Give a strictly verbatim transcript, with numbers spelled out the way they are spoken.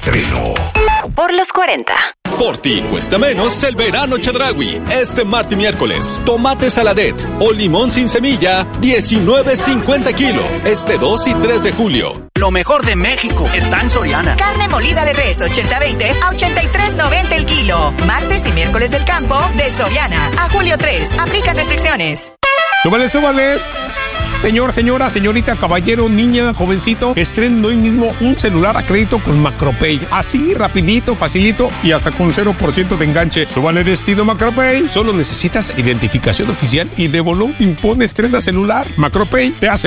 estreno. Por los cuarenta. Por ti cuesta menos el verano Chedraui. Este martes y miércoles, tomate saladet o limón sin semilla, diecinueve cincuenta kilo. Este dos y tres de julio. Lo mejor de México está en Soriana. Carne molida de res ochenta veinte a ochenta y tres noventa el kilo. Martes y miércoles del campo de Soriana. A julio tres. Aplica restricciones. ¡Súbale, súbale! Señor, señora, señorita, caballero, niña, jovencito, estrenen hoy mismo un celular a crédito con Macropay. Así, rapidito, facilito y hasta con cero por ciento de enganche. Súbale destino Macropay. Solo necesitas identificación oficial y de bolón impone estrena celular. Macropay te hace